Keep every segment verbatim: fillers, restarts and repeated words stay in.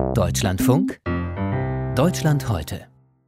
Deutschlandfunk, Deutschland heute.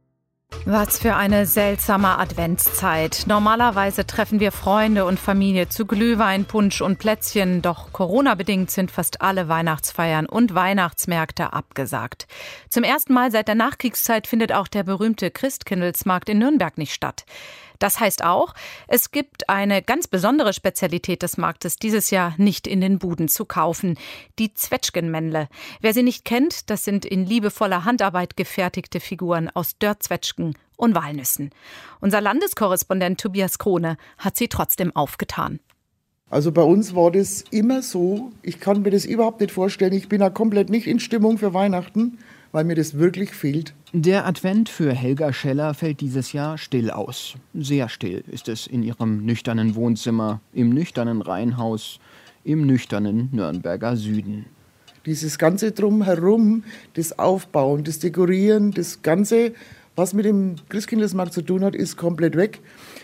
Was für eine seltsame Adventszeit. Normalerweise treffen wir Freunde und Familie zu Glühwein, Punsch und Plätzchen. Doch Corona-bedingt sind fast alle Weihnachtsfeiern und Weihnachtsmärkte abgesagt. Zum ersten Mal seit der Nachkriegszeit findet auch der berühmte Christkindlesmarkt in Nürnberg nicht statt. Das heißt auch, es gibt eine ganz besondere Spezialität des Marktes dieses Jahr nicht in den Buden zu kaufen. Die Zwetschgenmännle. Wer sie nicht kennt, das sind in liebevoller Handarbeit gefertigte Figuren aus Dörrzwetschgen und Walnüssen. Unser Landeskorrespondent Tobias Krone hat sie trotzdem aufgetan. Also bei uns war das immer so, ich kann mir das überhaupt nicht vorstellen, ich bin ja komplett nicht in Stimmung für Weihnachten, weil mir das wirklich fehlt. Der Advent für Helga Scheller fällt dieses Jahr still aus. Sehr still ist es in ihrem nüchternen Wohnzimmer, im nüchternen Reihenhaus, im nüchternen Nürnberger Süden. Dieses ganze Drumherum, das Aufbauen, das Dekorieren, das Ganze, was mit dem Christkindlesmarkt zu tun hat, ist komplett weg.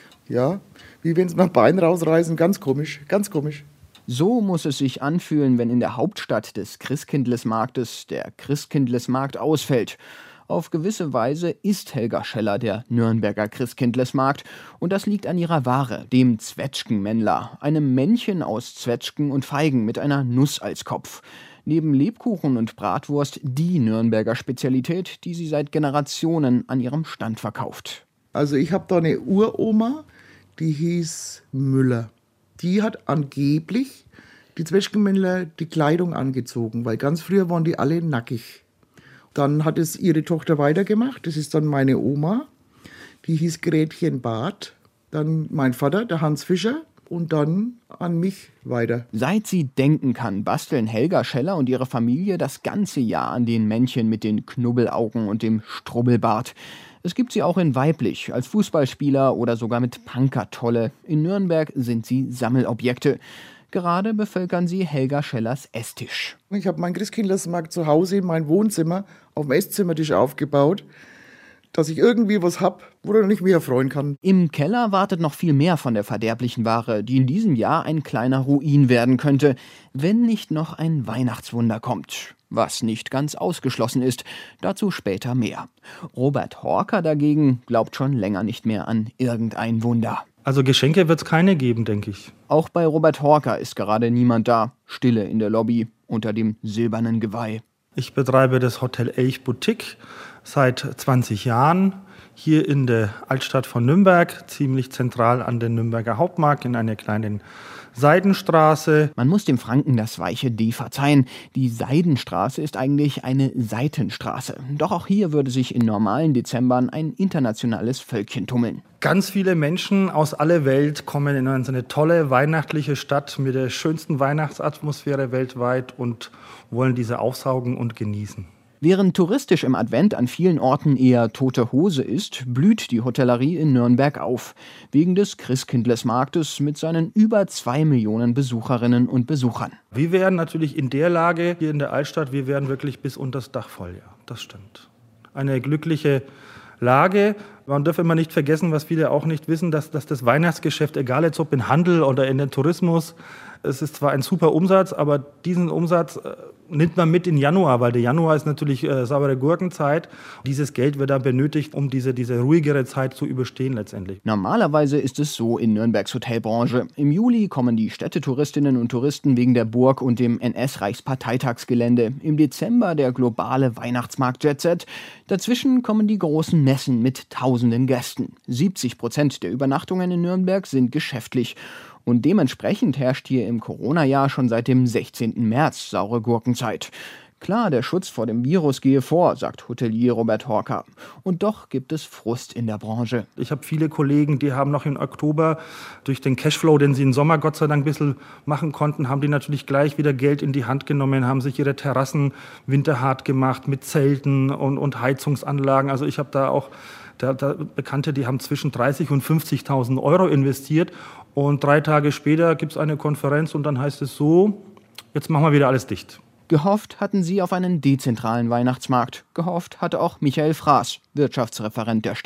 Ja, wie wenn sie mal ein Bein rausreißen, ganz komisch, ganz komisch. So muss es sich anfühlen, wenn in der Hauptstadt des Christkindlesmarktes der Christkindlesmarkt ausfällt. Auf gewisse Weise ist Helga Scheller der Nürnberger Christkindlesmarkt. Und das liegt an ihrer Ware, dem Zwetschgenmännler, einem Männchen aus Zwetschgen und Feigen mit einer Nuss als Kopf. Neben Lebkuchen und Bratwurst die Nürnberger Spezialität, die sie seit Generationen an ihrem Stand verkauft. Also ich habe da eine Uroma, die hieß Müller. Die hat angeblich die Zwetschgenmännler die Kleidung angezogen, weil ganz früher waren die alle nackig. Dann hat es ihre Tochter weitergemacht, das ist dann meine Oma, die hieß Gretchen Barth, dann mein Vater, der Hans Fischer und dann an mich weiter. Seit sie denken kann, basteln Helga Scheller und ihre Familie das ganze Jahr an den Männchen mit den Knubbelaugen und dem Strubbelbart. Es gibt sie auch in weiblich, als Fußballspieler oder sogar mit Punkertolle. In Nürnberg sind sie Sammelobjekte. Gerade bevölkern sie Helga Schellers Esstisch. Ich habe meinen Christkindlesmarkt zu Hause in mein Wohnzimmer auf dem Esszimmertisch aufgebaut, dass ich irgendwie was habe, woran ich mich erfreuen kann. Im Keller wartet noch viel mehr von der verderblichen Ware, die in diesem Jahr ein kleiner Ruin werden könnte, wenn nicht noch ein Weihnachtswunder kommt. Was nicht ganz ausgeschlossen ist, dazu später mehr. Robert Horker dagegen glaubt schon länger nicht mehr an irgendein Wunder. Also Geschenke wird es keine geben, denke ich. Auch bei Robert Horker ist gerade niemand da. Stille in der Lobby unter dem silbernen Geweih. Ich betreibe das Hotel Elch Boutique seit zwanzig Jahren hier in der Altstadt von Nürnberg, ziemlich zentral an den Nürnberger Hauptmarkt in einer kleinen Seidenstraße. Man muss dem Franken das weiche D verzeihen. Die Seidenstraße ist eigentlich eine Seitenstraße. Doch auch hier würde sich in normalen Dezembern ein internationales Völkchen tummeln. Ganz viele Menschen aus aller Welt kommen in eine tolle weihnachtliche Stadt mit der schönsten Weihnachtsatmosphäre weltweit und wollen diese aufsaugen und genießen. Während touristisch im Advent an vielen Orten eher tote Hose ist, blüht die Hotellerie in Nürnberg auf. Wegen des Christkindlesmarktes mit seinen über zwei Millionen Besucherinnen und Besuchern. Wir wären natürlich in der Lage hier in der Altstadt, wir wären wirklich bis unter das Dach voll, ja, das stimmt. Eine glückliche Lage. Man darf immer nicht vergessen, was viele auch nicht wissen, dass, dass das Weihnachtsgeschäft, egal jetzt ob im Handel oder in den Tourismus, es ist zwar ein super Umsatz, aber diesen Umsatz äh, nimmt man mit in Januar, weil der Januar ist natürlich äh, saubere Gurkenzeit. Dieses Geld wird dann benötigt, um diese, diese ruhigere Zeit zu überstehen letztendlich. Normalerweise ist es so in Nürnbergs Hotelbranche. Im Juli kommen die Städtetouristinnen und Touristen wegen der Burg und dem N S-Reichsparteitagsgelände. Im Dezember der globale Weihnachtsmarkt Jet Set. Dazwischen kommen die großen Messen mit tausenden Gästen. siebzig Prozent der Übernachtungen in Nürnberg sind geschäftlich. Und dementsprechend herrscht hier im Corona-Jahr schon seit dem sechzehnten März saure Gurkenzeit. Klar, der Schutz vor dem Virus gehe vor, sagt Hotelier Robert Horker. Und doch gibt es Frust in der Branche. Ich habe viele Kollegen, die haben noch im Oktober durch den Cashflow, den sie im Sommer Gott sei Dank ein bisschen machen konnten, haben die natürlich gleich wieder Geld in die Hand genommen, haben sich ihre Terrassen winterhart gemacht mit Zelten und, und Heizungsanlagen. Also ich habe da auch da, da Bekannte, die haben zwischen dreißigtausend und fünfzigtausend Euro investiert. Und drei Tage später gibt es eine Konferenz und dann heißt es so, jetzt machen wir wieder alles dicht. Gehofft hatten sie auf einen dezentralen Weihnachtsmarkt. Gehofft hatte auch Michael Fraß, Wirtschaftsreferent der Stadt.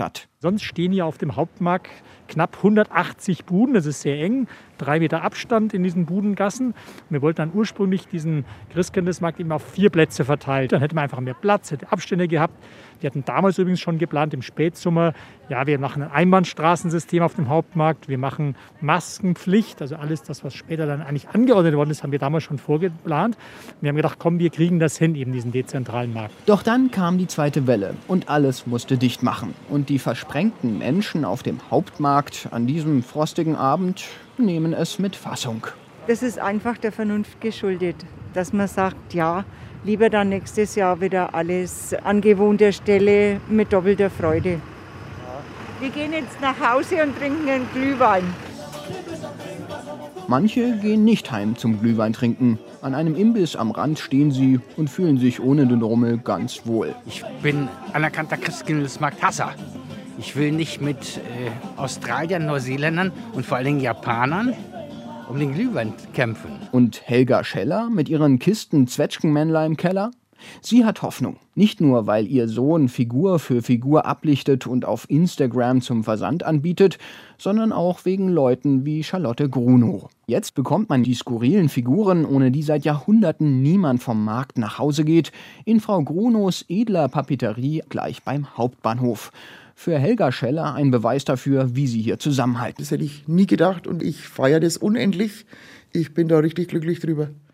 Sonst stehen hier auf dem Hauptmarkt knapp hundertachtzig Buden, das ist sehr eng, drei Meter Abstand in diesen Budengassen. Wir wollten dann ursprünglich diesen Christkindlesmarkt eben auf vier Plätze verteilt. Dann hätte man einfach mehr Platz, hätte Abstände gehabt. Wir hatten damals übrigens schon geplant, im Spätsommer, ja, wir machen ein Einbahnstraßensystem auf dem Hauptmarkt, wir machen Maskenpflicht, also alles das, was später dann eigentlich angeordnet worden ist, haben wir damals schon vorgeplant. Wir haben gedacht, komm, wir kriegen das hin, eben diesen dezentralen Markt. Doch dann kam die zweite Welle und alles musste dicht machen. Und die versprengten Menschen auf dem Hauptmarkt an diesem frostigen Abend nehmen es mit Fassung. Das ist einfach der Vernunft geschuldet, dass man sagt, ja, lieber dann nächstes Jahr wieder alles an gewohnter Stelle mit doppelter Freude. Wir gehen jetzt nach Hause und trinken einen Glühwein. Manche gehen nicht heim zum Glühwein trinken. An einem Imbiss am Rand stehen sie und fühlen sich ohne den Rummel ganz wohl. Ich bin anerkannter Christkindlesmarkt-Hasser. Ich will nicht mit äh, Australiern, Neuseeländern und vor allen Dingen Japanern um den Glühwein kämpfen. Und Helga Scheller mit ihren Kisten Zwetschgenmännler im Keller? Sie hat Hoffnung. Nicht nur, weil ihr Sohn Figur für Figur ablichtet und auf Instagram zum Versand anbietet, sondern auch wegen Leuten wie Charlotte Grunow. Jetzt bekommt man die skurrilen Figuren, ohne die seit Jahrhunderten niemand vom Markt nach Hause geht, in Frau Grunows edler Papeterie gleich beim Hauptbahnhof. Für Helga Scheller ein Beweis dafür, wie sie hier zusammenhalten. Das hätte ich nie gedacht und ich feiere das unendlich. Ich bin da richtig glücklich drüber.